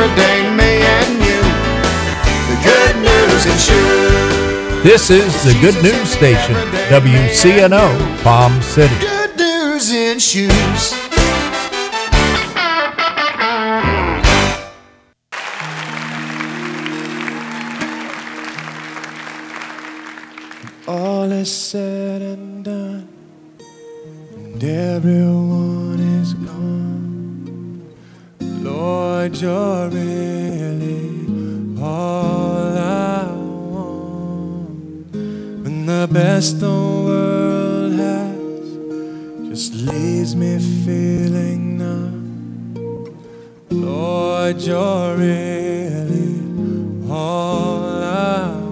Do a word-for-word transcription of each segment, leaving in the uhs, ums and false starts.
everything, me and you. The Good News in Shoes. This is the Good News Station, W C N O, Palm City. Good News in Shoes. All is said and done, and everyone is gone. Lord, you're really all I want. When the best the world has just leaves me feeling numb, Lord, you're really all I want.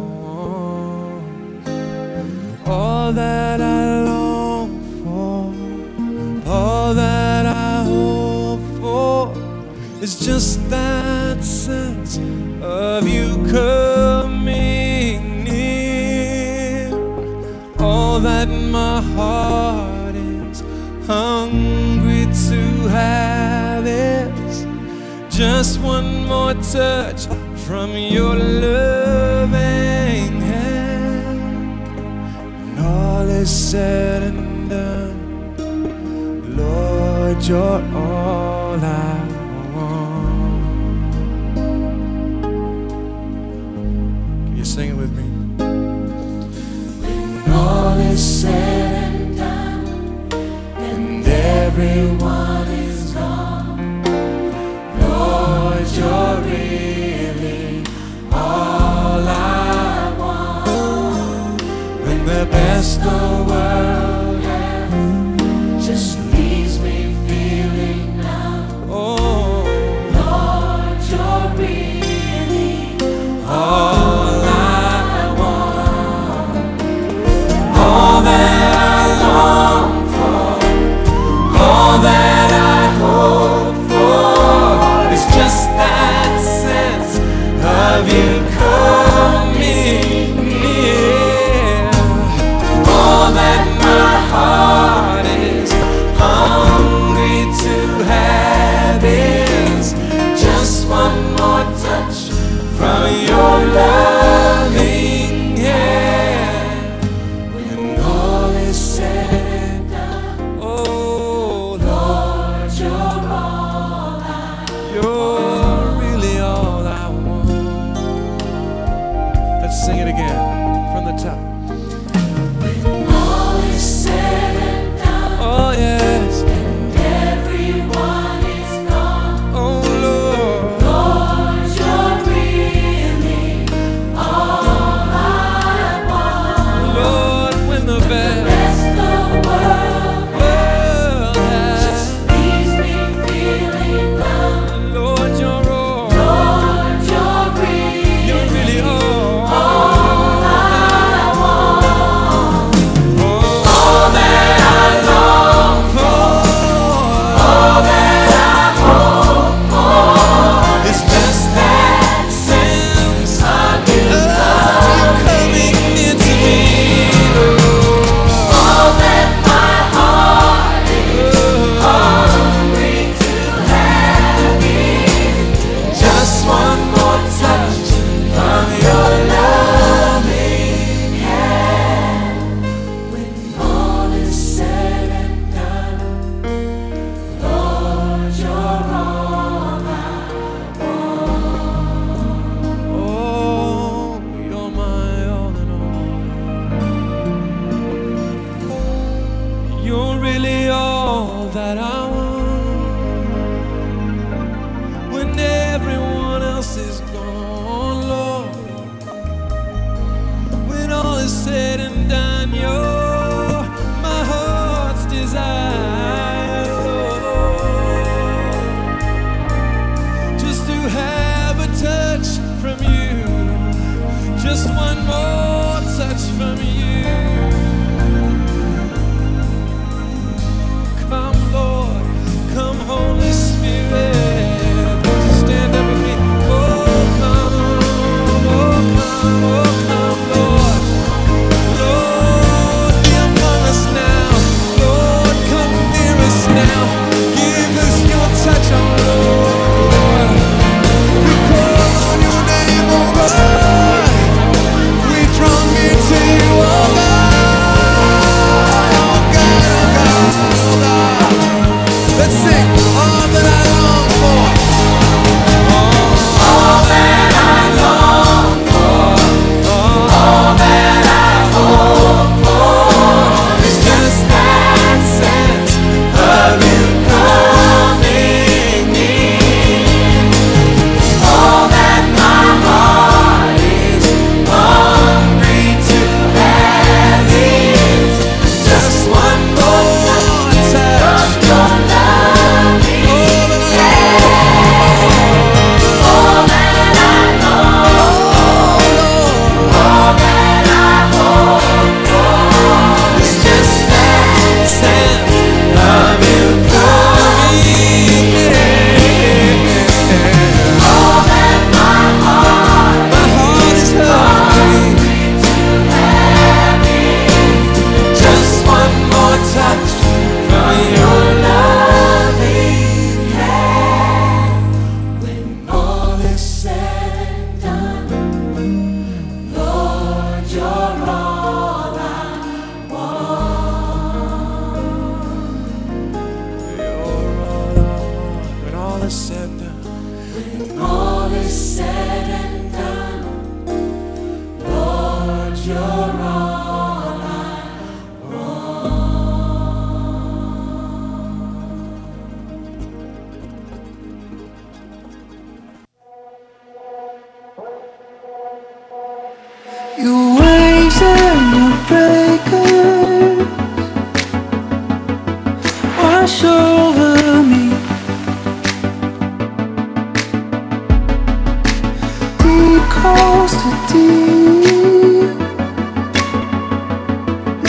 All that I long for, all that I hope for, is just that sense of you coming near. All that my heart is hungry to have is just one more touch from your loving hand. When all is said and done, Lord, you're all I want. Can you sing it with me? When all is said and done, and everyone is gone, Lord, you're really all I want. When the best the world has just leaves me feeling numb, oh, Lord, you're really all I want. All that I long for, all that I hope for, is just that sense of you coming near. All that my heart is hungry to have is just one more touch from your loving hand. When all is said and done, oh Lord, you're all I want. You're really all I want. Let's sing it again from the top. When all is said and done, oh yes, and everyone is gone, oh Lord, Lord, you're really all I want. Lord, when the best the world has just leaves me feeling numb, Lord, you're all, Lord, you're really, you're really all, all I want. All that I long for, all that I hope for, is just that sense of you coming near to me. All that my heart is hungry to have is just one more touch from your loving hand. When all is said and done, Lord, you're all I want. Oh, you're my all in all. You're really all that I want. When everyone else is gone, Lord, when all is said and done, you're my heart's desire, Lord. Just to have a touch from you, just one more touch from you. Come, Lord,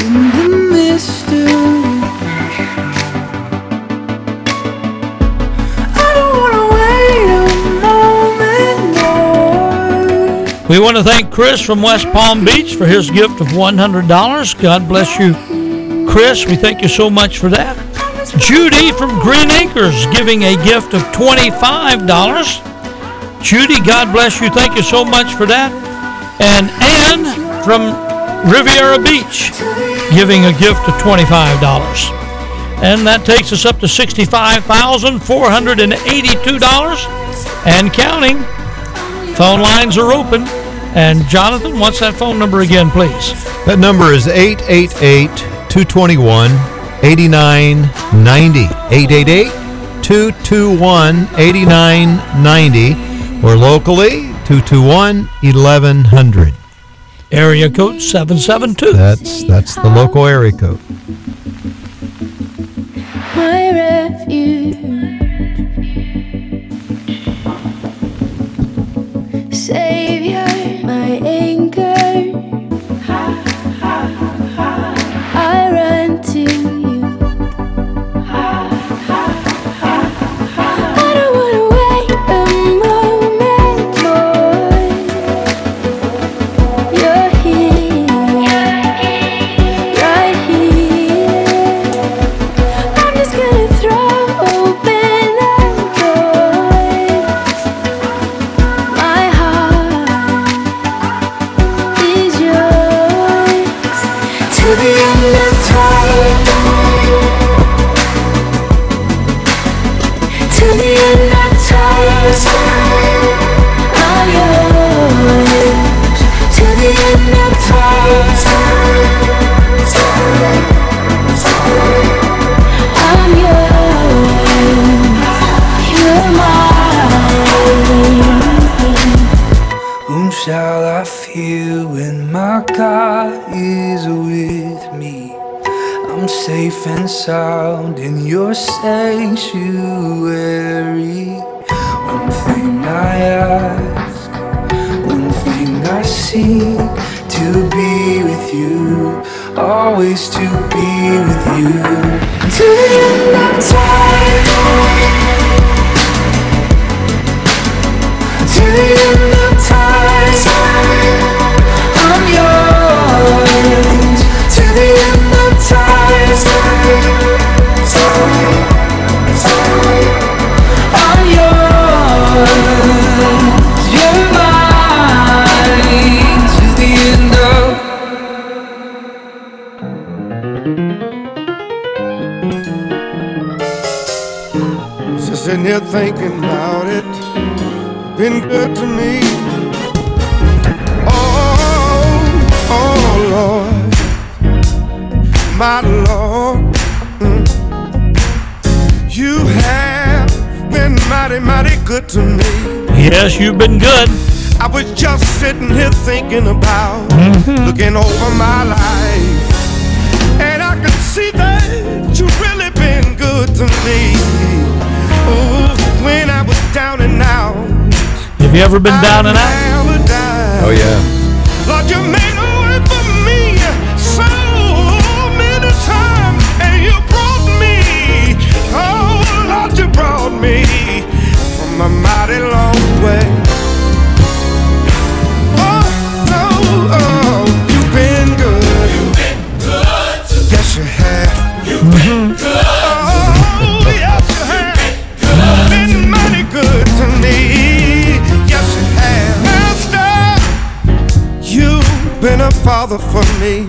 in the mystery. I don't wanna wait a moment more. We want to thank Chris from West Palm Beach for his gift of one hundred dollars. God bless you, Chris. We thank you so much for that. Judy from Green Acres giving a gift of twenty-five dollars. Judy, God bless you. Thank you so much for that. And Ann from Riviera Beach giving a gift of twenty-five dollars. And that takes us up to sixty-five thousand four hundred eighty-two dollars and counting. Phone lines are open. And Jonathan, what's that phone number again, please? That number is eight eight eight, two two one, eight nine nine zero. eight eight eight, two two one, eight nine nine zero. Or locally, two two one, eleven hundred. Area code seven seven two. That's that's the local area code. My refuge, Savior, my anchor. I run to you. I don't wanna wait a moment more. You're here, right here. I'm just gonna throw open the door. My heart is yours to the end of time, to the end of time. I'm yours to the end of time. I'm yours, you're mine. Whom shall I fear when my God is with me? I'm safe and sound in your sanctuary. One thing I ask, one thing I seek, to be with you, always to be with you. To the end of time, to the end of time, I'm yours. To the end of time, I'm yours. You're mine. To the end of. Just sitting here thinking about it. Been good to me. Oh, oh Lord, my Lord, mm. You have been mighty, mighty good to me. Yes, you've been good. I was just sitting here thinking about, Mm-hmm. looking over my life, and I could see that you've really been good to me. Oh, when I was down and out. Have you ever been down and out? Oh, yeah. Lord, you made a way for me so many times, and you brought me, oh Lord, you brought me from a mighty long way. Oh, no, oh, you've been good. You've been good to me. Yes, you have. You've been good. Oh, yes, you have. Been mighty good to me. Yes, you have. Master, you've been a father for me.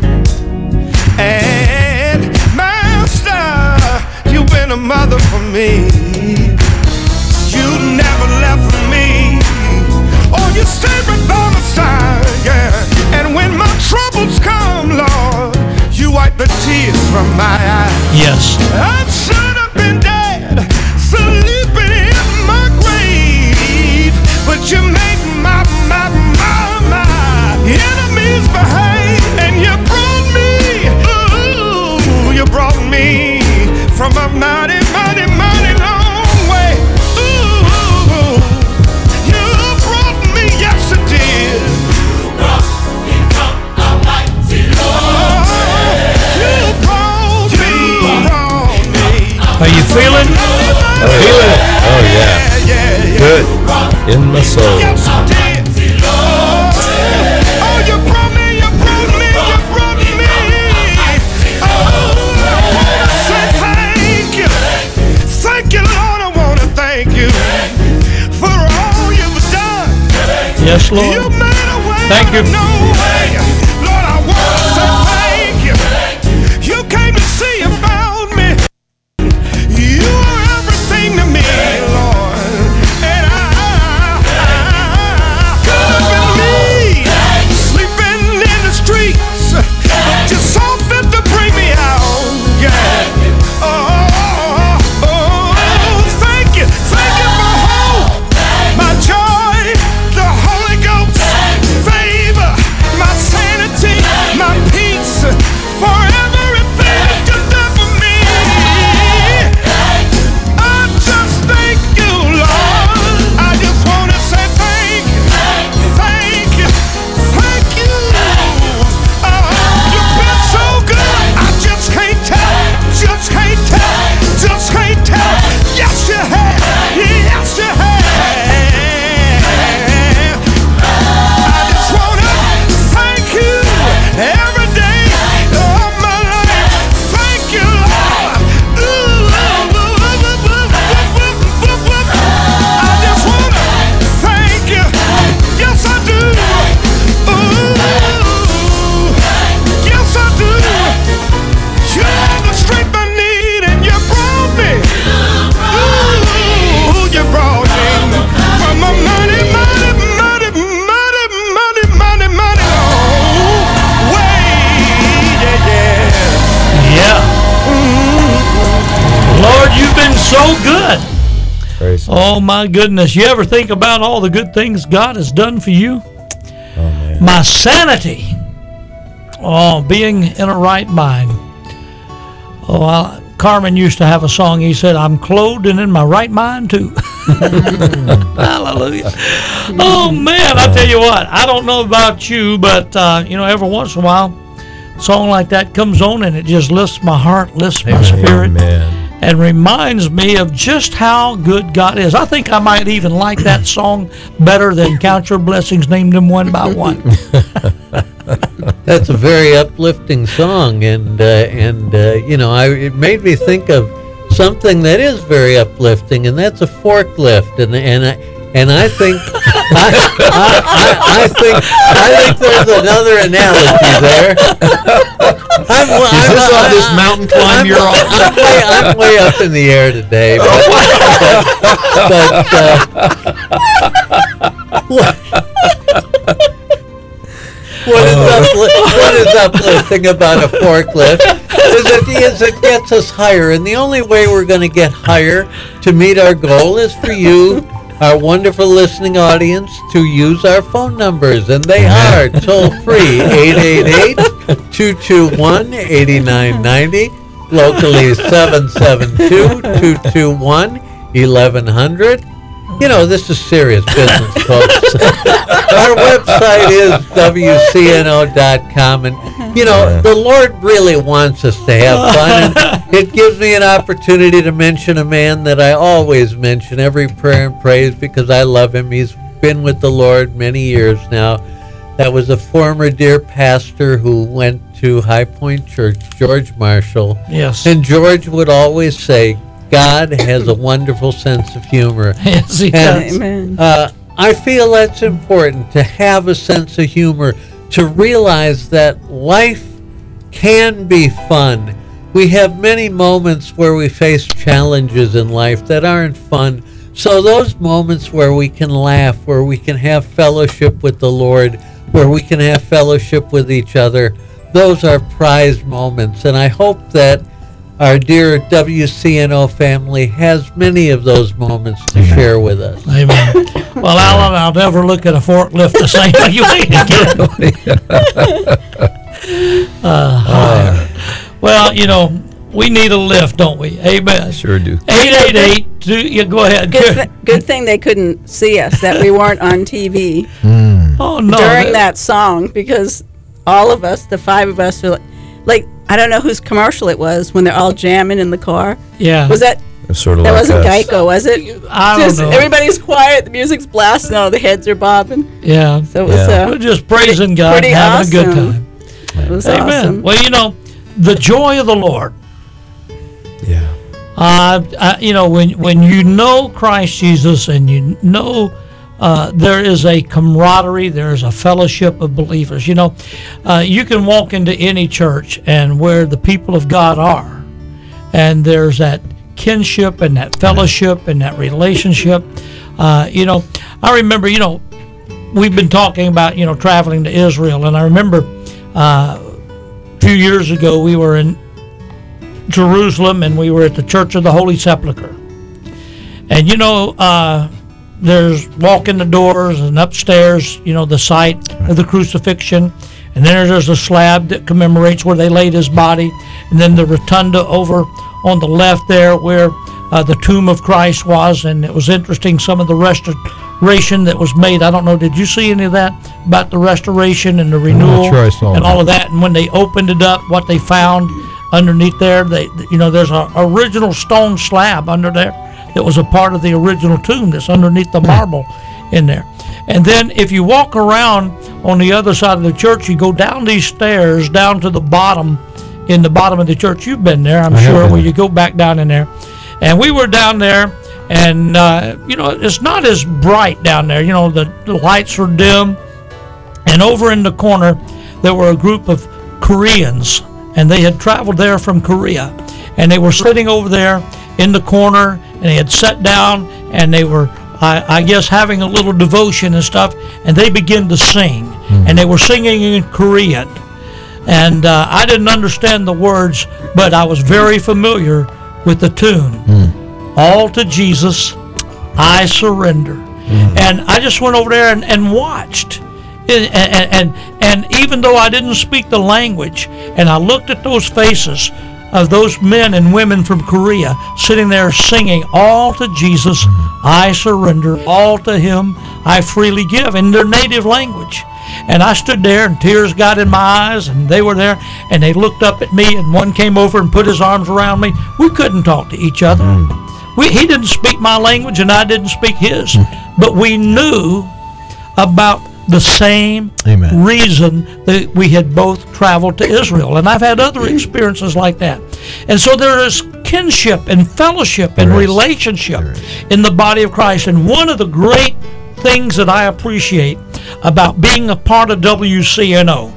And Master, you've been a mother for me. You never left me. Oh, you stayed right by my side, yeah. And when my troubles come, Lord, you wipe the tears from my eyes. Yes. I should have been dead, sleeping in my grave, but you made my, my, my, my enemies behave, and you brought me, ooh, you brought me from a mighty, mighty, mighty long way. Ooh, you brought me, yes you did. You brought me from a mighty long way. feeling? Oh, yeah. Oh, yeah. Good. In my soul. Yes, I did. Oh, you brought me, you brought me, you brought me. Oh, I wanna say thank you. Thank you, Lord, I want to thank you for all you've done. Yes, You Lord. made a way Thank out of you. no way. Lord, I want to say thank you. You came to see about me. You are everything to me, Lord. And I, I could have been me, sleeping in the streets, but you saw fit to bring me out. Yeah. Oh, oh, oh, thank you, thank you for hope, my joy, the Holy Ghost, favor, my sanity, my peace, for everything that you done for me. I just thank you, Lord. I just want to say thank you, thank you, thank you. Oh, you've been so good. I just can't tell, just can't tell, just can't tell. Yes, you have, yes, you have. I just want to thank you every day of my life. Thank you, Lord. Ooh, I just want to thank you. Yes, I do. Ooh, yes, I do. You're the strength I need, and you brought me. Ooh, you brought me from a mighty, mighty, mighty, mighty, mighty, mighty, mighty long way. Yeah, yeah. Yeah. Lord, you've been so good. Praise the Oh, my goodness. You ever think about all the good things God has done for you? Oh, man. My sanity. Oh, being in a right mind. Oh, I, Carmen used to have a song. He said, I'm clothed and in my right mind, too. Hallelujah. Oh, man, I tell you what. I don't know about you, but, uh, you know, every once in a while, a song like that comes on, and it just lifts my heart, lifts my spirit, Amen. and reminds me of just how good God is. I think I might even like that song better than Count Your Blessings, Name Them One by One. That's a very uplifting song, and uh, and uh, you know, I, it made me think of something that is very uplifting, and that's a forklift, and and I and I think I, I, I, I think I think there's another analogy there. I'm, Is I'm, this on I'm- this mountain climb I'm, you're on? I'm, way, I'm way up in the air today, but, but uh, what, what is, upli- what is uplifting about a forklift is it, is it gets us higher, and the only way we're going to get higher to meet our goal is for you, our wonderful listening audience, to use our phone numbers, and they are toll-free, eight eight eight, two two one, eight nine nine zero, locally seven seven two, two two one, eleven hundred. You know, this is serious business, folks. Our website is W C N O dot com, and, you know, Yeah. the Lord really wants us to have fun, and it gives me an opportunity to mention a man that I always mention every prayer and praise because I love him. He's been with the Lord many years now. That was a former dear pastor who went to High Point Church, George Marshall. Yes. And George would always say, God has a wonderful sense of humor. Yes, he And, does. Amen. uh, I feel that's important, to have a sense of humor, to realize that life can be fun. We have many moments where we face challenges in life that aren't fun. So those moments where we can laugh, where we can have fellowship with the Lord, where we can have fellowship with each other, those are prized moments. And I hope that our dear W C N O family has many of those moments to share with us. Amen. Well, Alan, I'll never look at a forklift the same way you again. uh, well, you know, we need a lift, don't we? Amen. Sure do. eight eight eight, do you go ahead. Good, th- good thing they couldn't see us, that we weren't on T V Oh, no. during that song, because all of us, the five of us, were like, like, I don't know whose commercial it was when they're all jamming in the car. Yeah. Was that It's sort of That like wasn't us. Geico, was it? I don't Just know. everybody's quiet, the music's blasting, all the heads are bobbing. Yeah. So it was, Yeah. We're uh, just praising God, pretty having a good awesome. time. it was Amen. awesome. Well, you know, the joy of the Lord. Yeah. Uh, uh, you know, when when you know Christ Jesus and you know uh, there is a camaraderie, there is a fellowship of believers. You know, uh, you can walk into any church and where the people of God are, and there's that kinship and that fellowship and that relationship. Uh, you know, I remember, you know, we've been talking about, you know, traveling to Israel, and I remember uh, a few years ago we were in Jerusalem, and we were at the Church of the Holy Sepulchre. And you know, uh, there's walking the doors, and upstairs, you know, the site of the crucifixion, and then there's a slab that commemorates where they laid his body, and then the rotunda over on the left there where uh, the tomb of Christ was. And it was interesting, some of the restoration that was made. I don't know, did you see any of that about the restoration and the renewal sure I saw and that. all of that? And when they opened it up, what they found underneath there, they, you know, there's an original stone slab under there that was a part of the original tomb that's underneath the marble in there. And then if you walk around on the other side of the church, you go down these stairs down to the bottom, in the bottom of the church. You've been there, I'm I have sure, been where there. you go back down in there. And we were down there, and uh, you know, it's not as bright down there. You know, the, the lights were dim. And over in the corner, there were a group of Koreans, and they had traveled there from Korea. And they were sitting over there in the corner, and they had sat down, and they were, I, I guess, having a little devotion and stuff, and they began to sing. And they were singing in Korean. And uh, I didn't understand the words, but I was very familiar with the tune. All to Jesus, I surrender. And I just went over there and, and watched. And, and, and, and even though I didn't speak the language, and I looked at those faces of those men and women from Korea sitting there singing, all to Jesus, I surrender, all to him, I freely give, in their native language. And I stood there, and tears got in my eyes, and they were there, and they looked up at me, and one came over and put his arms around me. We couldn't talk to each other. We, he didn't speak my language, and I didn't speak his. But we knew about the same Amen. reason that we had both traveled to Israel. And I've had other experiences like that. And so there is kinship and fellowship and There is. relationship There is. in the body of Christ. And one of the great things that I appreciate about being a part of W C N O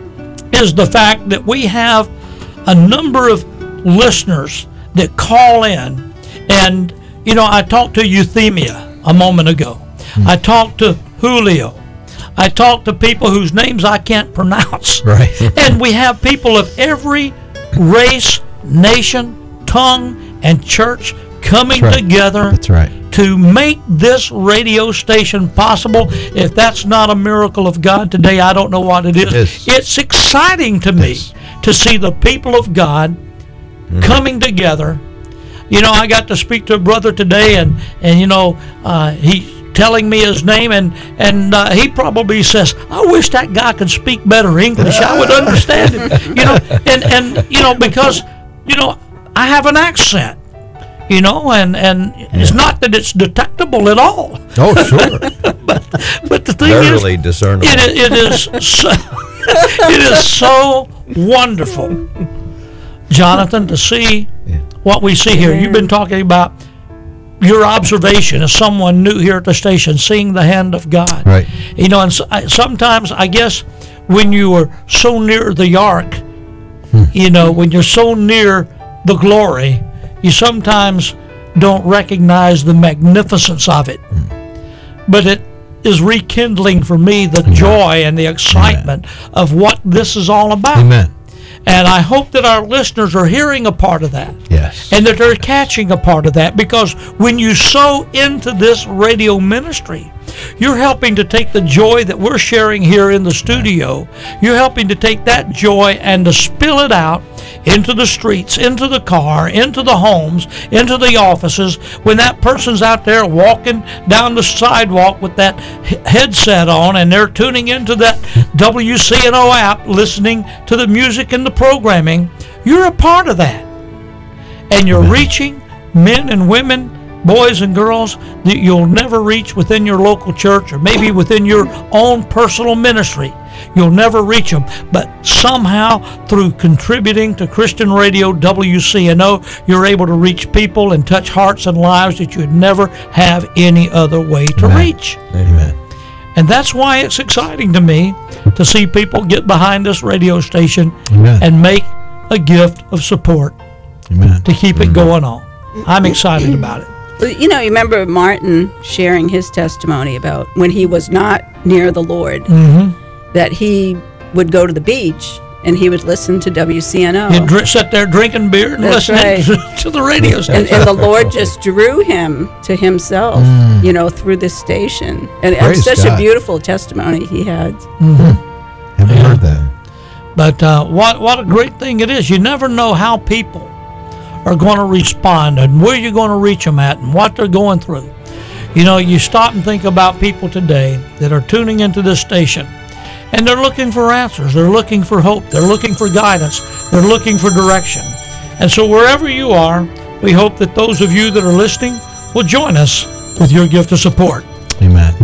is the fact that we have a number of listeners that call in. And, you know, I talked to Euthymia a moment ago. I talked to Julio. I talked to people whose names I can't pronounce. Right. And we have people of every race, nation, tongue, and church coming That's right. together That's right. to make this radio station possible. If that's not a miracle of God today, I don't know what it is. Yes. It's exciting to me Yes. to see the people of God coming together. You know, I got to speak to a brother today, and, and you know, uh, he's telling me his name, and, and uh, he probably says, I wish that guy could speak better English. I would understand him. You know, and, and you know, because, you know, I have an accent. You know, and, and it's not that it's detectable at all. Oh, sure. but but the thing Barely is, discernible. it, i- it is so, it is so wonderful, Jonathan, to see what we see here. You've been talking about your observation as someone new here at the station, seeing the hand of God. Right. You know, and so, I, sometimes I guess when you are so near the ark, you know, when you're so near the glory, you sometimes don't recognize the magnificence of it. But it is rekindling for me the joy and the excitement of what this is all about. Amen. And I hope that our listeners are hearing a part of that. Yes. And that they're catching a part of that, because when you sow into this radio ministry, you're helping to take the joy that we're sharing here in the studio, you're helping to take that joy and to spill it out into the streets, into the car, into the homes, into the offices. When that person's out there walking down the sidewalk with that he- headset on, and they're tuning into that W C N O app, listening to the music and the programming, you're a part of that. And you're reaching men and women, boys and girls that you'll never reach within your local church or maybe within your own personal ministry. You'll never reach them, but somehow through contributing to Christian Radio W C N O, you're able to reach people and touch hearts and lives that you'd never have any other way to Amen. reach. Amen. And that's why it's exciting to me to see people get behind this radio station Amen. and make a gift of support Amen. to keep it going on. I'm excited about it. Well, you know, you remember Martin sharing his testimony about when he was not near the Lord, Mm-hmm. that he would go to the beach and he would listen to W C N O. He'd dr- sit there drinking beer and That's listening right. to, to the radio station. and, and the Lord just drew him to himself, Mm. you know, through this station. And it was Praise such God. a beautiful testimony he had. Haven't heard that. But uh, what what a great thing it is. You never know how people are going to respond and where you're going to reach them at and what they're going through. You know, you stop and think about people today that are tuning into this station, and they're looking for answers. They're looking for hope. They're looking for guidance. They're looking for direction. And so wherever you are, we hope that those of you that are listening will join us with your gift of support. Amen.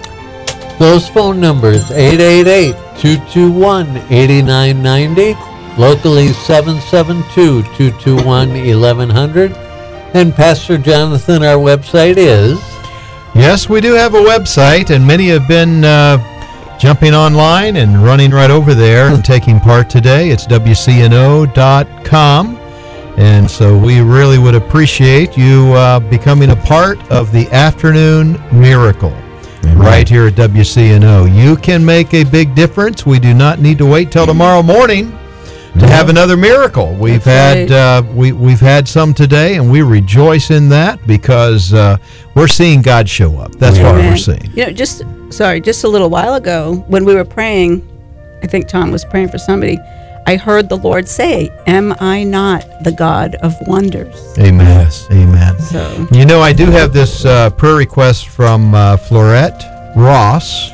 Those phone numbers, eight eight eight, two two one, eight nine nine zero, locally seven seven two, two two one, eleven hundred. And Pastor Jonathan, our website is? Yes, we do have a website, and many have been uh, jumping online and running right over there and taking part today. It's W C N O dot com. And so we really would appreciate you uh, becoming a part of the afternoon miracle. Right here at W C N O. You can make a big difference. We do not need to wait till tomorrow morning to have another miracle. We've That's had uh, we we've had some today, and we rejoice in that because uh, we're seeing God show up. That's what Amen. we're seeing. You know, just, sorry, just a little while ago when we were praying, I think Tom was praying for somebody, I heard the Lord say, "Am I not the God of wonders?" Amen. Yes. Amen. So, You know, I do have this uh, prayer request from uh, Florette Ross.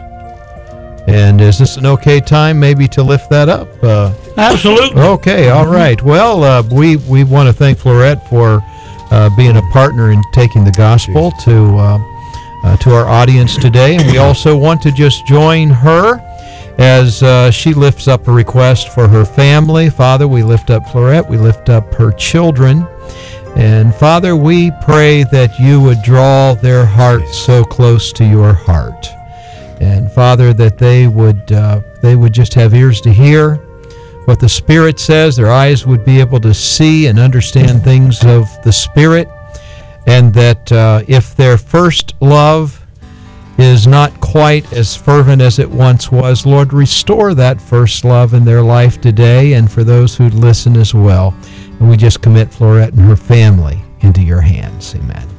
And is this an okay time maybe to lift that up? Uh, Absolutely. Okay, all right. Well, uh, we, we want to thank Florette for uh, being a partner in taking the gospel to uh, uh, to our audience today. And we also want to just join her as uh, she lifts up a request for her family. Father, we lift up Florette. We lift up her children. And Father, we pray that you would draw their hearts so close to your heart. And Father, that they would uh, they would just have ears to hear what the Spirit says. Their eyes would be able to see and understand things of the Spirit. And that uh, if their first love is not quite as fervent as it once was, Lord, restore that first love in their life today and for those who listen as well. And we just commit Florette and her family into your hands. Amen.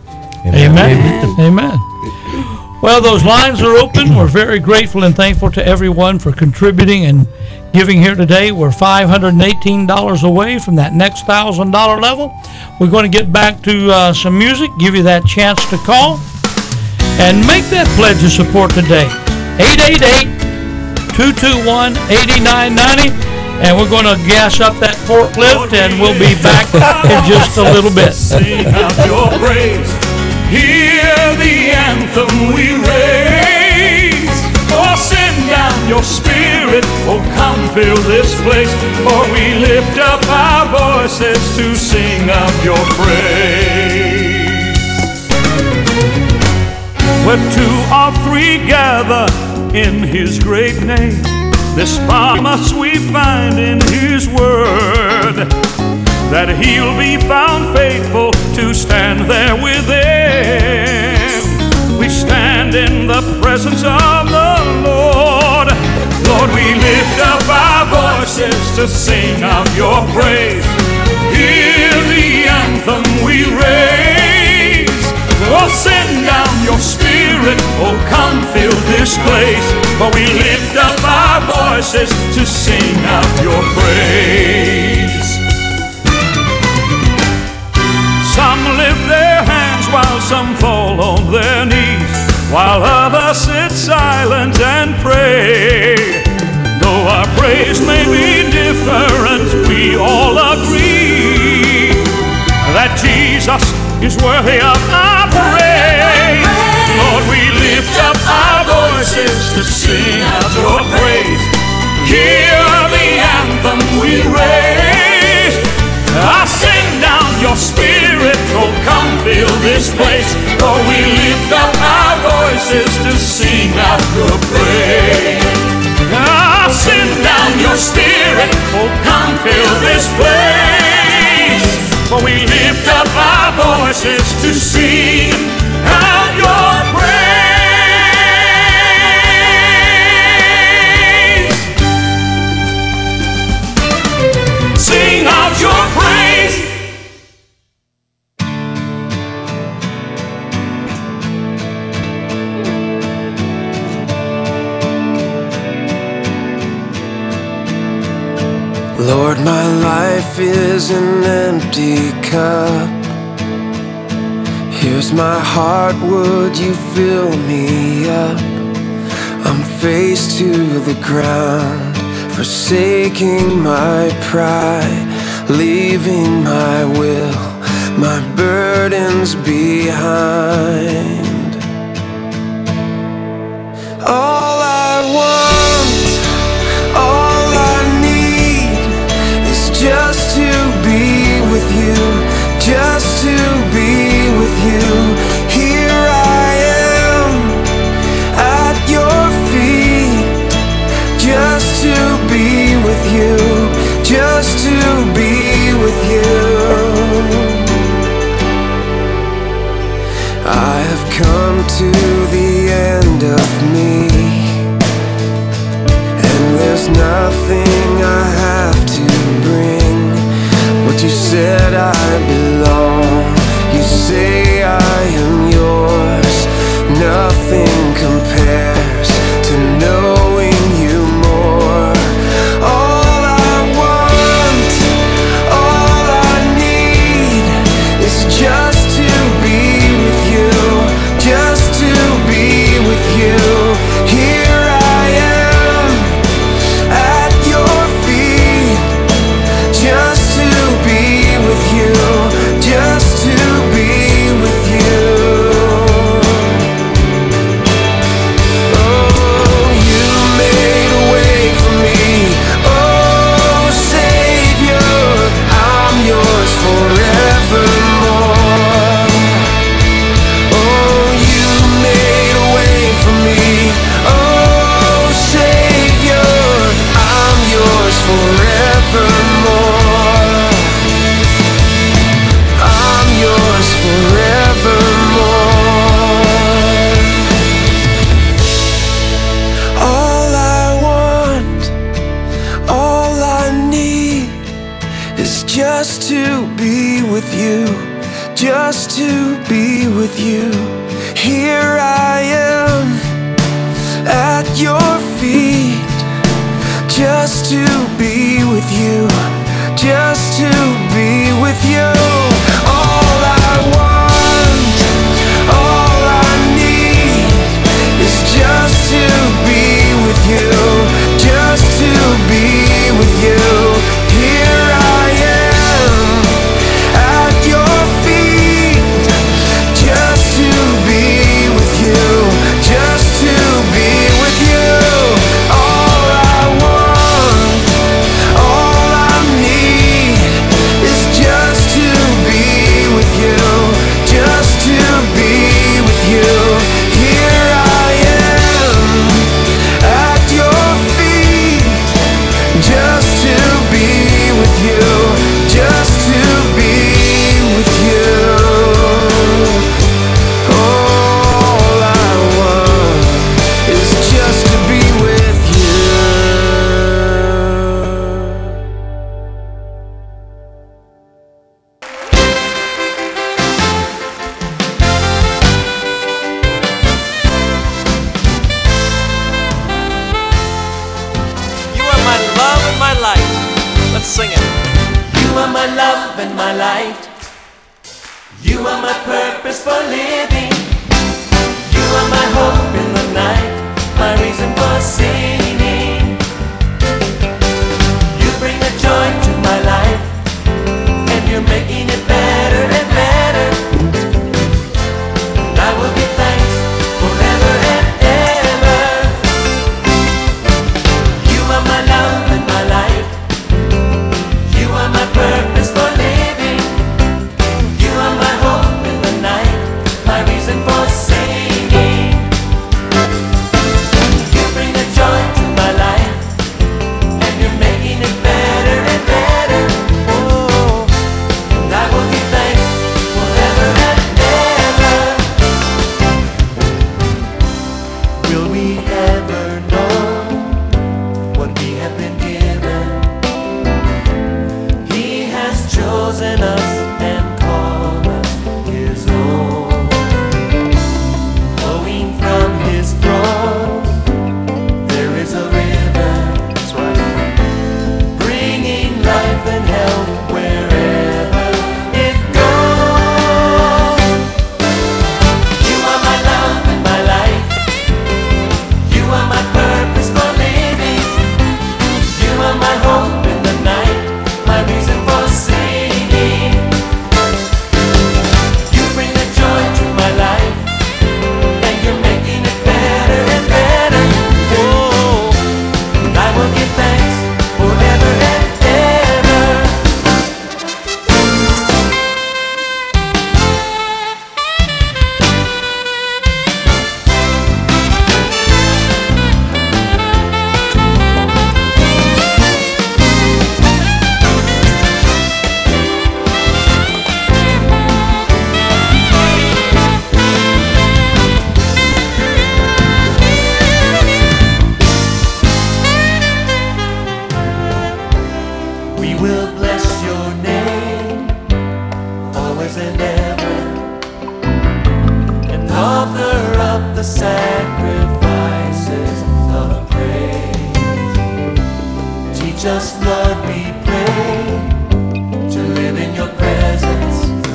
Amen. Amen. Amen. Well, those lines are open. We're very grateful and thankful to everyone for contributing and giving here today. We're five hundred eighteen dollars away from that next one thousand dollars level. We're going to get back to uh, some music, give you that chance to call, and make that pledge of support today. eight eight eight, two two one, eight nine nine zero. And we're going to gas up that forklift, and we'll be back in just a little bit. Sing out your praise. Hear the anthem we raise. Oh, send down your spirit. Oh, come fill this place. For we lift up our voices to sing of your praise. Where two or three gather in his great name, this promise we find in his word, that he'll be found faithful to stand there with them. We stand in the presence of the Lord. Lord, we lift up our voices to sing of your praise. Hear the anthem we raise. Oh, send down your spirit. Oh, come fill this place. For we lift up our voices to sing of your praise. Some lift their hands while some fall on their knees, while others sit silent and pray. Though our praise may be different, we all agree that Jesus is worthy of our praise. Lord, we lift up our voices to sing out your praise. Hear the anthem we raise. I send down your spirit, oh come fill this place. Lord, we lift up our voices to sing out your praise. I send down your spirit, oh come fill this place. For we lift up our voices to sing out your praise. Sing out your praise. Lord, my life is an empty cup. Here's my heart, would you fill me up? I'm face to the ground, forsaking my pride, leaving my will, my burdens behind. All I want, all I need is just to be with you, just to be with you. Here I am at your feet, just to be with you, just to be with you. I have come to the end of me, and there's nothing I have to bring. But you said I belong, you say I am yours. Nothing compares to knowing you more. All I want, all I need is just to be with you, just to be with you. Here I am at your feet, just to be with you, just to be with you. Oh, you made a way for me. Oh, Savior, I'm yours forevermore. Oh, you made a way for me. Oh, Savior, I'm yours forevermore. I'm yours forevermore. All I want, all I need is just to be with you, just to be with you. Here I am at your feet, just to be with you, just to be with you. All I want, all I need is just to be with you, just to be with you. Here I am at your feet, just to be with you, just to be with you. All I want, all I need is just to be with you, just to be with you. Here I am at your feet, just to be with you, just to be with you. All I want is just to be with you. You are my love and my light. Let's sing it. You are my love and my light. You are my purpose for living. You are my hope in the night, my reason for singing. You bring a joy to my life, and you're making it better and better. chosen us and called us his own. Flowing from his throne, there is a river, that's right, bringing life and health wherever it goes. You are my love and my life. You are my purpose for living. You are my hope in the night, my reason for singing. You bring the joy to my life, and you're making it better and better. Oh, I will give thanks forever and ever. We will bless your name always and ever, and offer up the sacrifices of praise. Teach us, Lord, we pray, to live in your presence.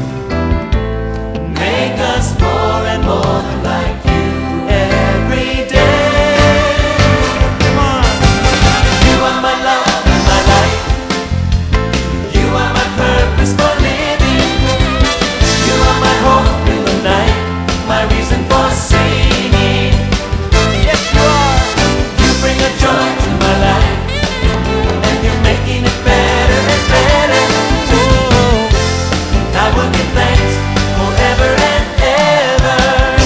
Make us more and more like you every day. Come on. You are my love and my life. You are my purpose for living. You are my hope in the night, my reason for singing. Yes, you are. You bring a joy to my life, and you're making it better and better. Oh, I will give thanks forever and ever.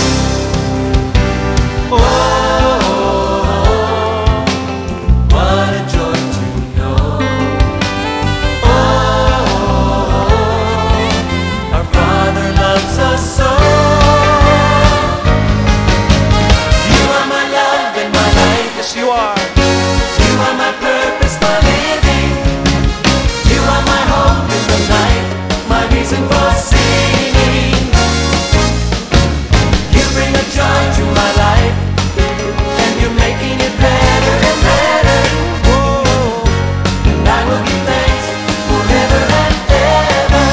Oh, what a joy to know. Oh, our Father loves us so. You are my love and my life, yes you are. You are my purpose for living. You are my hope in the night, my reason for singing. You bring a joy to my life, and you're making it better and better. Oh, and I will give thanks forever and ever.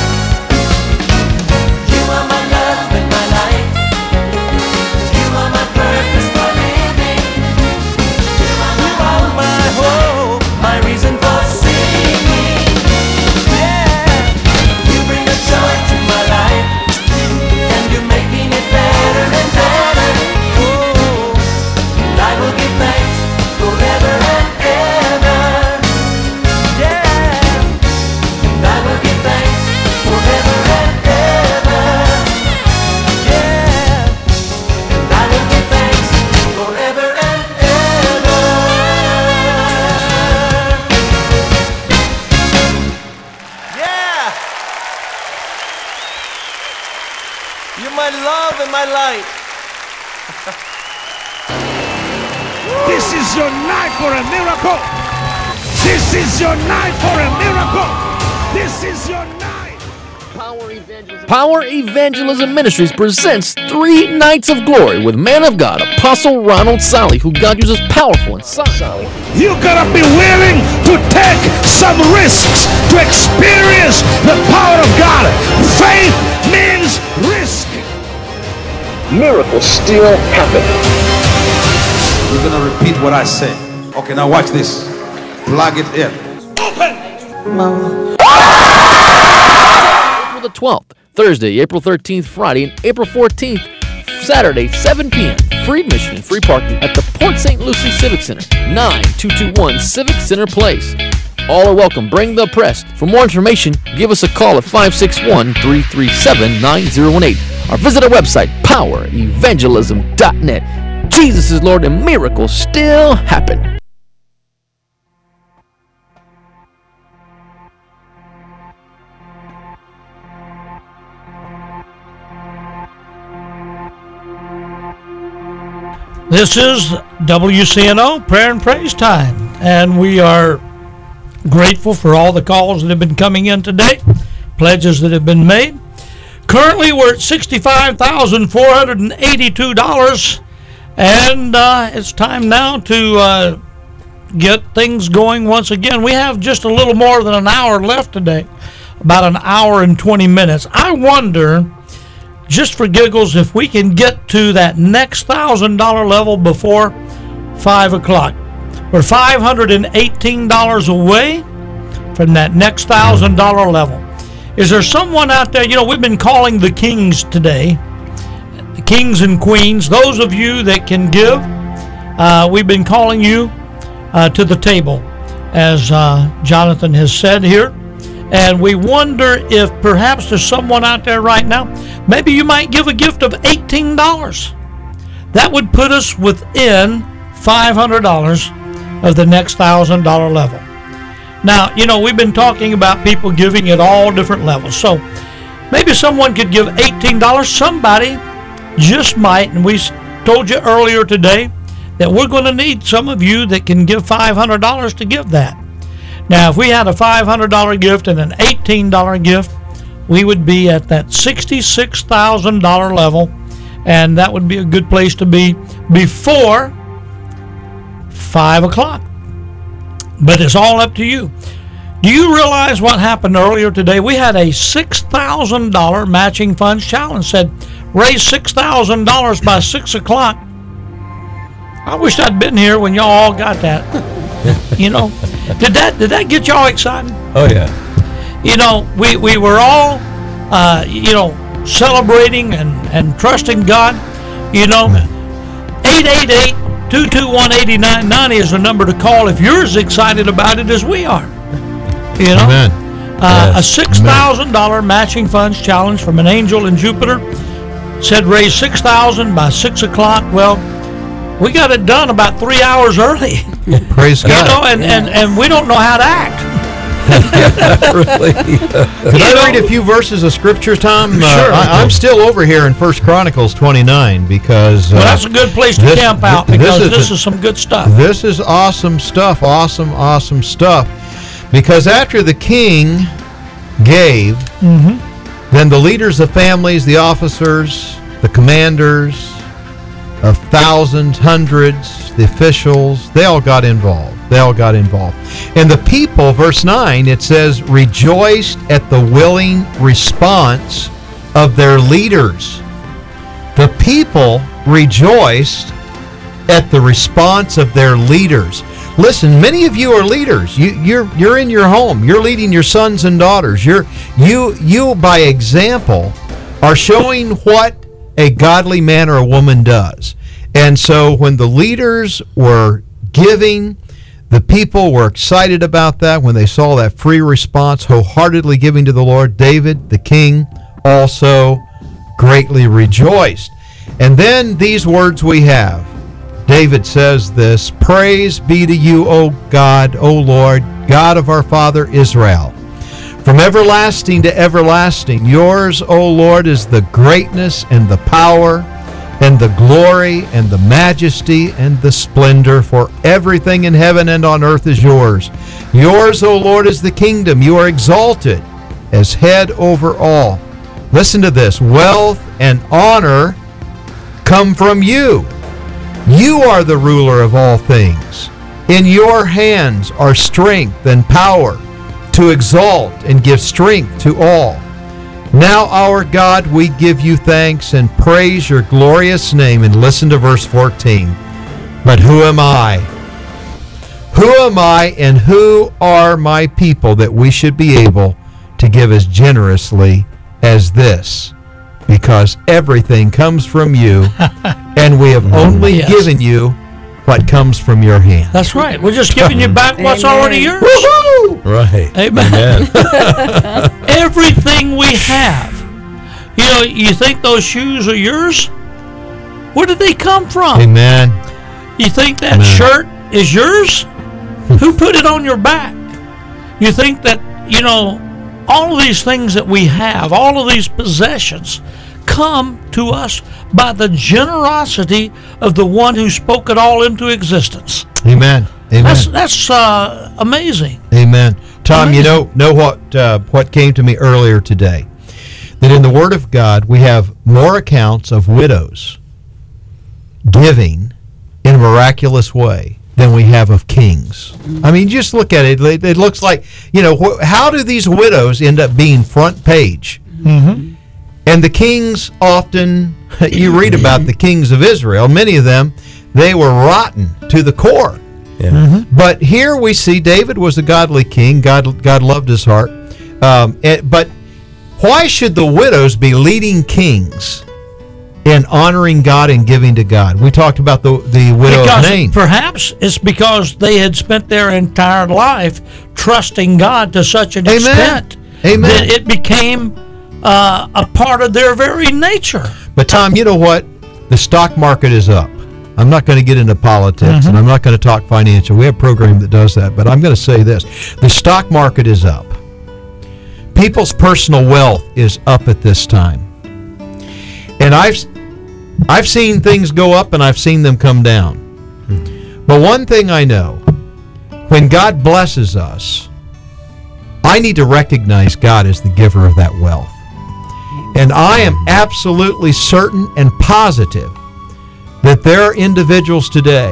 You are my love and my life. You are my purpose for living. You are my hope, my hope, my reason for singing. Yeah, you bring a joy to my life, and you're making it better and better. Oh, and I will give thanks forever and ever. Yeah, and I will give thanks forever and ever. Yeah, and I will give thanks forever and ever. Yeah, you're my love and my light. This is your night for a miracle. This is your night for a miracle. This is your night. Power Evangelism Ministries presents three nights of glory with man of God, Apostle Ronald Solly, who God uses powerful and Solly. You gotta be willing to take some risks to experience the power of God. Faith means risk. Miracles still happen. You're gonna repeat what I say. Okay, now watch this. Plug it in. April the twelfth, Thursday, April thirteenth, Friday, and April fourteenth, Saturday, seven p.m. Free admission and free parking at the Port Saint Lucie Civic Center, nine two two one Civic Center Place. All are welcome. Bring the press. For more information, give us a call at five six one, three three seven, nine zero one eight or visit our website, power evangelism dot net. Jesus is Lord and miracles still happen. This is W C N O Prayer and Praise Time, and we are Grateful for all the calls that have been coming in today, pledges that have been made. Currently, we're at sixty-five thousand four hundred eighty-two dollars, and uh, it's time now to uh, get things going once again. We have just a little more than an hour left today, about an hour and twenty minutes. I wonder, just for giggles, if we can get to that next one thousand dollars level before five o'clock. We're five hundred eighteen dollars away from that next one thousand dollars level. Is there someone out there, you know, we've been calling the kings today, the kings and queens, those of you that can give, uh, we've been calling you uh, to the table, as uh, Jonathan has said here. And we wonder if perhaps there's someone out there right now, maybe you might give a gift of eighteen dollars. That would put us within five hundred dollars of the next one thousand dollars level. Now, you know, we've been talking about people giving at all different levels. So maybe someone could give eighteen dollars. Somebody just might, and we told you earlier today that we're going to need some of you that can give five hundred dollars to give that. Now, if we had a five hundred dollars gift and an eighteen dollars gift, we would be at that sixty-six thousand dollars level, and that would be a good place to be before five o'clock. But it's all up to you. Do you realize what happened earlier today? We had a six thousand dollars matching funds challenge. Said raise six thousand dollars by six o'clock. I wish I'd been here when y'all all got that. You know, did that did that get y'all excited? Oh yeah. You know, we, we were all, uh, you know, celebrating and, and trusting God. You know, eight eight eight, two two one, eight nine nine zero is the number to call if you're as excited about it as we are. You know, Amen. Uh, Yes. a six thousand dollars matching funds challenge from an angel in Jupiter said raise six thousand dollars by six o'clock. Well, we got it done about three hours early. Praise You God. know, and, and, and we don't know how to act. Really? Could You I know- read a few verses of scripture, Tom? Uh, Sure. I, I'm still over here in First Chronicles twenty-nine because uh, Well, that's a good place to this- camp out this because is this a- is some good stuff. this is awesome stuff, awesome, awesome stuff. Because after the king gave, Mm-hmm. then the leaders of families, the officers, the commanders of thousands, hundreds, the officials, they all got involved. They all got involved. And the people, verse nine, it says, rejoiced at the willing response of their leaders. The people rejoiced at the response of their leaders. Listen, many of you are leaders. You, you're you're in your home. You're leading your sons and daughters. You're you you by example are showing what a godly man or a woman does. And so when the leaders were giving, the people were excited about that when they saw that free response, wholeheartedly giving to the Lord. David, the king, also greatly rejoiced. And then these words we have. David says this, praise be to you, O God, O Lord, God of our father Israel. From everlasting to everlasting, yours, O Lord, is the greatness and the power and the glory and the majesty and the splendor, for everything in heaven and on earth is yours. Yours, O Lord, is the kingdom. You are exalted as head over all. Listen to this. Wealth and honor come from you. You are the ruler of all things. In your hands are strength and power to exalt and give strength to all. Now, our God, we give you thanks and praise your glorious name. And listen to verse fourteen. But who am I? Who am I and who are my people that we should be able to give as generously as this? Because everything comes from you, and we have only Yes. given you what comes from your hand. That's right. We're just giving you back what's Amen. already yours. Right. Amen. Amen. Everything we have. You know, you think those shoes are yours? Where did they come from? Amen. You think that Amen. shirt is yours? Who put it on your back? You think that, you know, all of these things that we have, all of these possessions, come to us by the generosity of the one who spoke it all into existence. Amen. Amen. That's that's uh, amazing. Amen. Tom, Amazing. you know know what uh, what came to me earlier today? That in the Word of God we have more accounts of widows giving in a miraculous way than we have of kings. I mean, just look at it. It, it looks like, you know, wh- how do these widows end up being front page? Mm-hmm. And the kings often, you read about the kings of Israel, many of them, they were rotten to the core. Yeah. Mm-hmm. But here we see David was a godly king. God, God loved his heart. Um, and, but why should the widows be leading kings in honoring God and giving to God? We talked about the the widow's Because name. perhaps it's because they had spent their entire life trusting God to such an Amen. extent Amen. that it became uh, a part of their very nature. But Tom, you know what? The stock market is up. I'm not going to get into politics, Mm-hmm. and I'm not going to talk financial. We have a program that does that, but I'm going to say this. The stock market is up. People's personal wealth is up at this time. And I've I've seen things go up and I've seen them come down. But one thing I know, when God blesses us, I need to recognize God as the giver of that wealth. And I am absolutely certain and positive that there are individuals today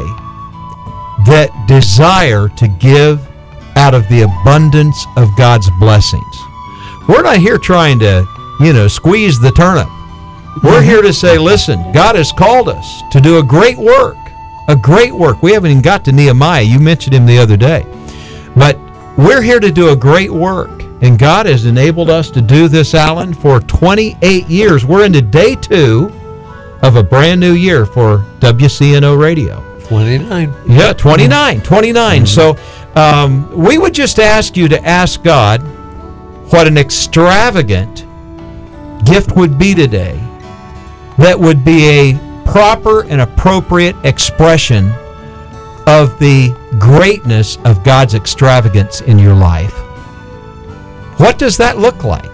that desire to give out of the abundance of God's blessings. We're not here trying to, you know, squeeze the turnip. We're here to say, listen, God has called us to do a great work, a great work. We haven't even got to Nehemiah. You mentioned him the other day. But we're here to do a great work. And God has enabled us to do this, Alan, for twenty-eight years. We're into day two of a brand new year for W C N O Radio. twenty-nine. Yeah, twenty-nine. twenty-nine. Mm-hmm. So um, we would just ask you to ask God what an extravagant gift would be today that would be a proper and appropriate expression of the greatness of God's extravagance in your life. What does that look like?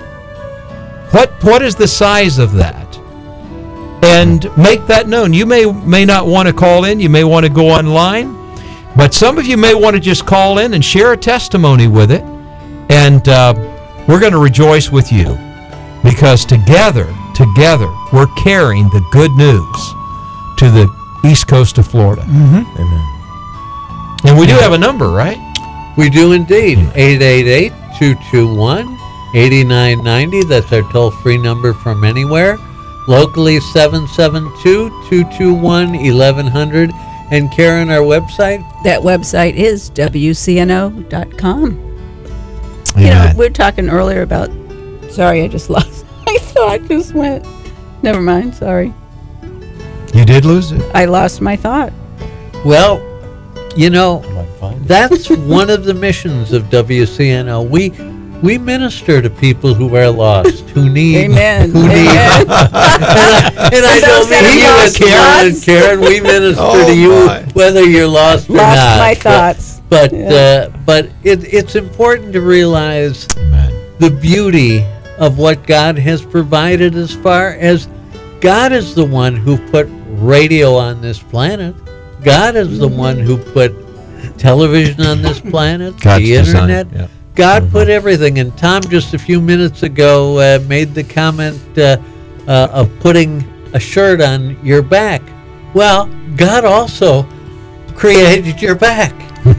What what is the size of that? And make that known. You may may not want to call in, you may want to go online, but some of you may want to just call in and share a testimony with it. And uh, we're going to rejoice with you because together, together, we're carrying the good news to the east coast of Florida. Mm-hmm. Amen. And we do have a number, right? We do indeed. eight eight eight, two two one, eight nine nine zero. That's our toll-free number from anywhere. Locally, seven seven two, two two one, eleven hundred. And Karen, our website? That website is W C N O dot com. Amen. You know, we were talking earlier about, sorry, I just lost my thought, just went, never mind, sorry. You did lose it. I lost my thought. Well, you know, that's one of the missions of W C N O. We we minister to people who are lost, who need, Amen. who need. Amen. and I, and I don't that mean you are as Karen. lost. Karen, we minister Oh, to you my. whether you're lost or Lost not. my But- thoughts. But Yeah. uh, but it, it's important to realize Amen. the beauty of what God has provided as far as God is the one who put radio on this planet. God is the one who put television on this planet, God's the design, internet. yeah. God put everything. And Tom just a few minutes ago uh, made the comment uh, uh, of putting a shirt on your back. Well, God also created your back.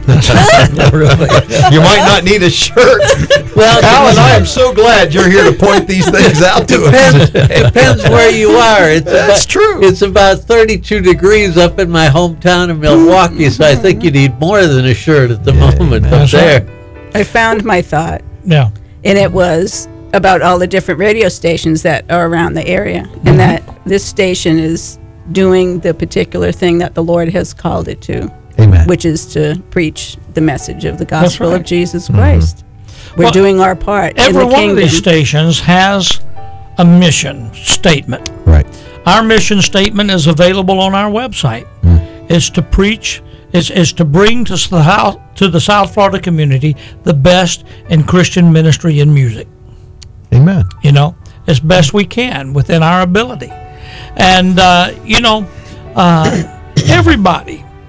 You might not need a shirt. Well, Alan, I am so glad you're here to point these things out to depends, us. depends where you are. It's That's about, true. It's about thirty-two degrees up in my hometown of Milwaukee, so I think you need more than a shirt at the moment up That's there. right. I found my thought, Yeah. and it was about all the different radio stations that are around the area, Mm-hmm. and that this station is doing the particular thing that the Lord has called it to, Amen. which is to preach the message of the gospel right. of Jesus Christ. We're Well, doing our part in Every the one of kingdom. these stations has a mission statement. Right. Our mission statement is available on our website. It's to preach, it's, it's to bring to the, South, to the South Florida community the best in Christian ministry and music. Amen. You know, as best we can within our ability. And, uh, you know, uh, everybody,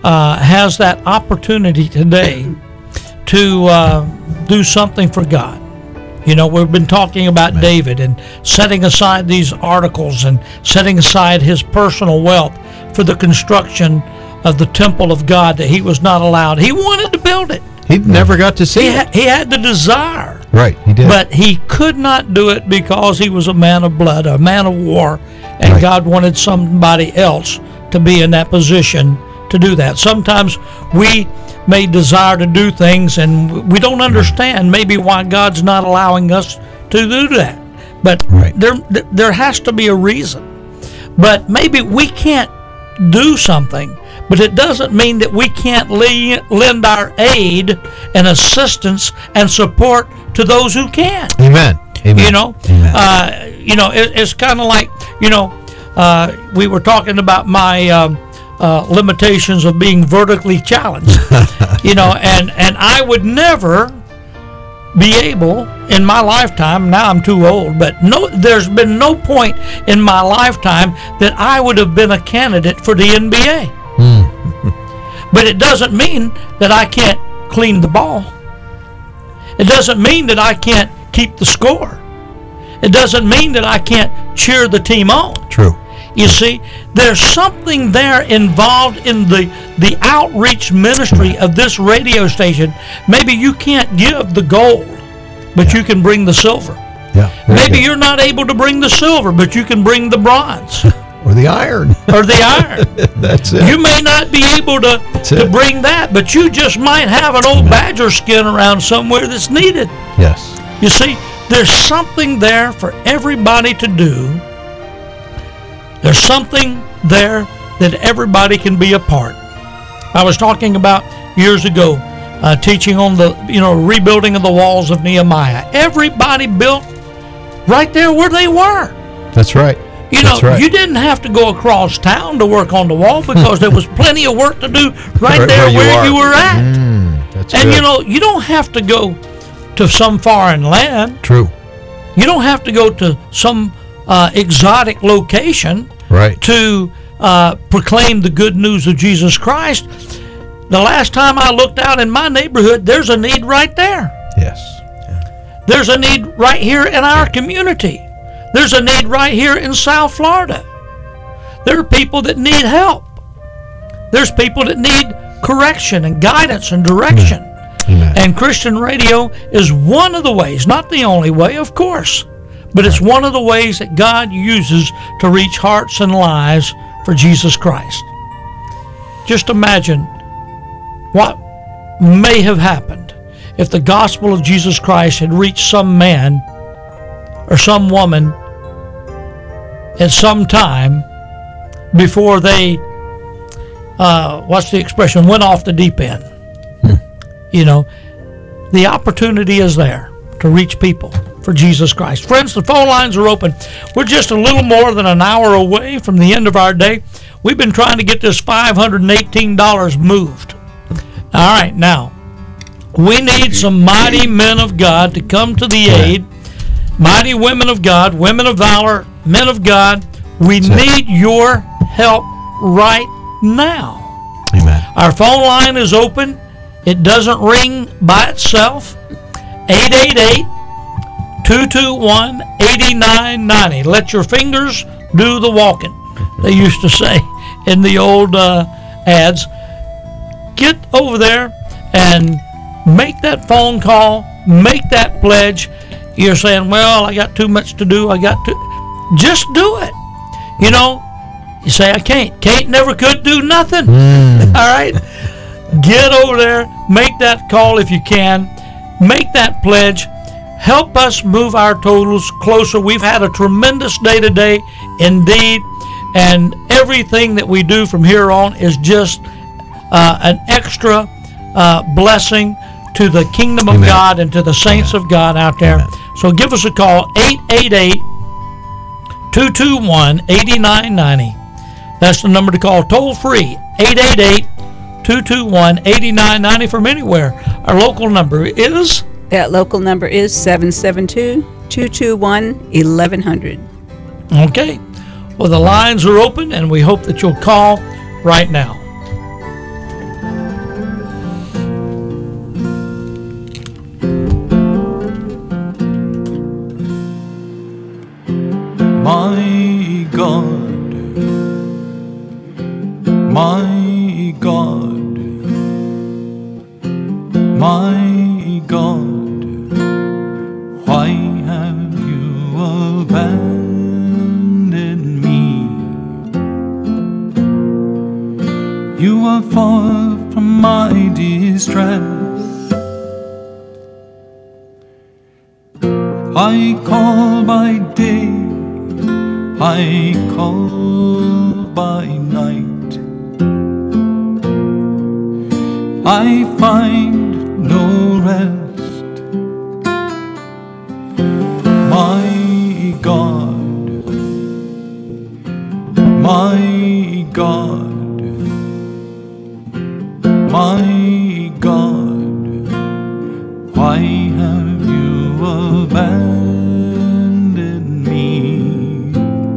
uh, has that opportunity today to uh, do something for God. You know, we've been talking about Amen. David and setting aside these articles and setting aside his personal wealth for the construction of the temple of God that he was not allowed. He wanted to build it. He never got to see he it. Ha- he had the desire. Right, he did. But he could not do it because he was a man of blood, a man of war, and right. God wanted somebody else to be in that position to do that. Sometimes we may desire to do things and we don't understand maybe why God's not allowing us to do that. But right. there there has to be a reason. But maybe we can't do something, but it doesn't mean that we can't lend our aid and assistance and support to those who can. Amen. Amen. You know, Amen. Uh, you know, it, it's kind of like, you know, uh, we were talking about my um, uh, limitations of being vertically challenged. You know, and and I would never be able in my lifetime. Now I'm too old, but no, there's been no point in my lifetime that I would have been a candidate for the N B A. Mm. But it doesn't mean that I can't clean the ball. It doesn't mean that I can't keep the score. It doesn't mean that I can't cheer the team on. True. You see, there's something there involved in the the outreach ministry of this radio station. Maybe you can't give the gold, but yeah. you can bring the silver. Yeah. Maybe you're not able to bring the silver, but you can bring the bronze. Or the iron. Or the iron. That's it. You may not be able to, to bring that, but you just might have an old badger skin around somewhere that's needed. Yes. You see, there's something there for everybody to do. There's something there that everybody can be a part. I was talking about years ago, uh, teaching on the, you know, rebuilding of the walls of Nehemiah. Everybody built right there where they were. That's right. You know, That's right. you didn't have to go across town to work on the wall because there was plenty of work to do right, right there where you where are. you were at. Mm, that's and good. you know, you don't have to go to some foreign land. True. You don't have to go to some uh, exotic location right. to uh, proclaim the good news of Jesus Christ. The last time I looked out in my neighborhood, there's a need right there. Yes. Yeah. There's a need right here in our community. There's a need right here in South Florida. There are people that need help. There's people that need correction and guidance and direction. Amen. Amen. And Christian radio is one of the ways, not the only way, of course, but it's one of the ways that God uses to reach hearts and lives for Jesus Christ. Just imagine what may have happened if the gospel of Jesus Christ had reached some man or some woman at some time before they, uh, what's the expression, went off the deep end. Hmm. You know, the opportunity is there to reach people for Jesus Christ. Friends, the phone lines are open. We're just a little more than an hour away from the end of our day. We've been trying to get this five hundred eighteen dollars moved. All right, now, we need some mighty men of God to come to the aid. Mighty women of God, women of valor, men of God, we need your help right now. Amen. Our phone line is open. It doesn't ring by itself. eight eight eight, two two one, eight nine nine zero. Let your fingers do the walking, they used to say in the old uh, ads. Get over there and make that phone call, make that pledge. You're saying, well, I got too much to do. I got to. Just do it. You know, you say, I can't. Can't, never could do nothing. Mm. All right? Get over there. Make that call if you can. Make that pledge. Help us move our totals closer. We've had a tremendous day today, indeed. And everything that we do from here on is just uh, an extra uh, blessing to the kingdom of Amen. God and to the saints Amen. Of God out there. Amen. So give us a call, eight eight eight, two two one, eight nine nine zero. That's the number to call, toll free, eight eight eight, two two one, eight nine nine zero from anywhere. Our local number is? That local number is seven seven two, two two one, eleven hundred. Okay. Well, the lines are open, and we hope that you'll call right now. distress. I call by day, I call by night. I find no rest. My God, my God, my God, why have you abandoned me?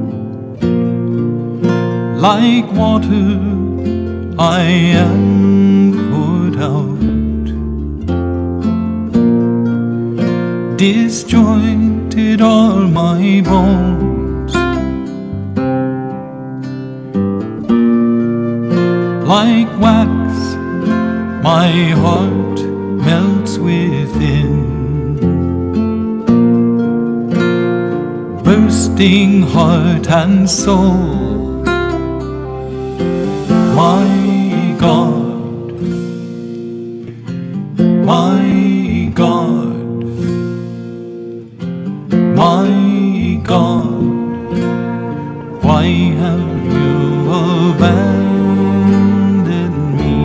Like water I am put out, disjointed all my bones. Like wax my heart melts within, bursting heart and soul. My God, my God, my God, why have you abandoned me?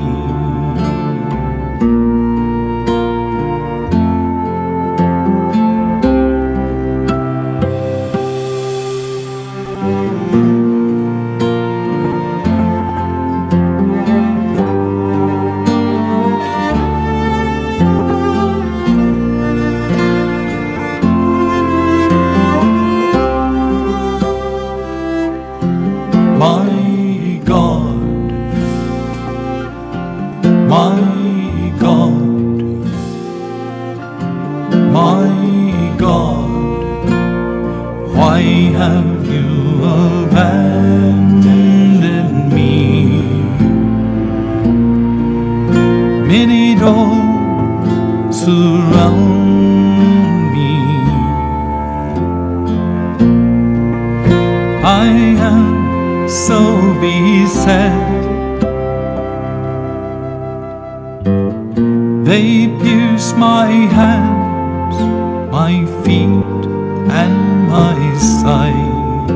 My God, my God, my God, why have you abandoned me? Many doors surround me, I am so beset. They pierce my hands, my feet, and my side.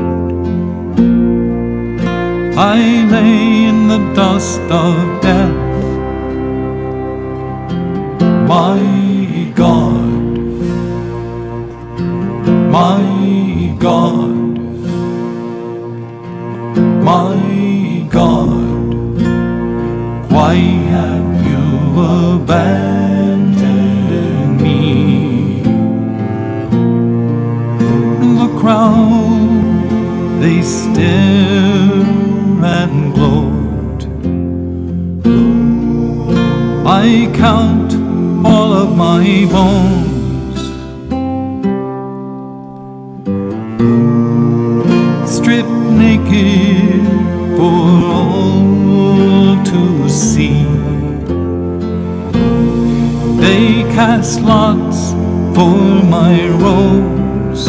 I lay in the dust of death. My God, my God, my God, why have you abandoned me? The crowd, they stare and gloat. I count all of my bones, stripped naked for all to see. They cast lots for my robes.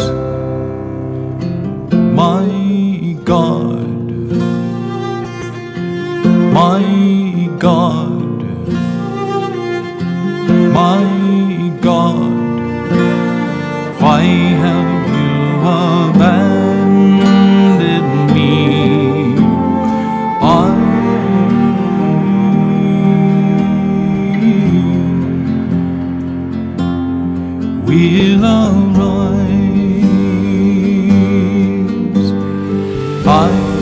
My God, my God, my God, why have you abandoned me? I will arise. I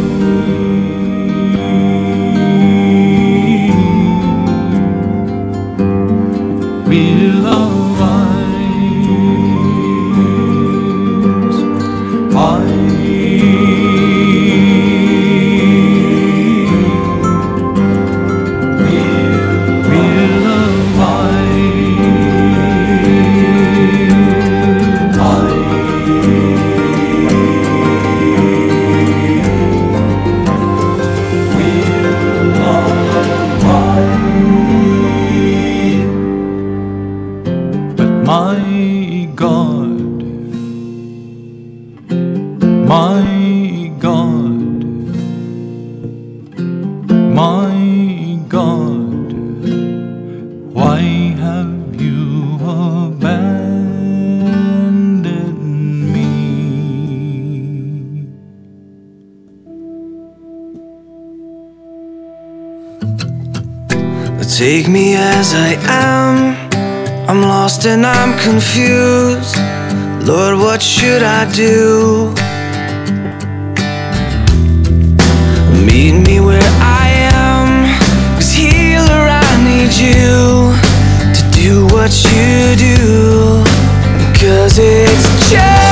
will arise. I will My God, my God, my God, why Take me as I am. I'm lost and I'm confused. Lord, what should I do? Meet me where I am, 'cause healer, I need you to do what you do, 'cause it's just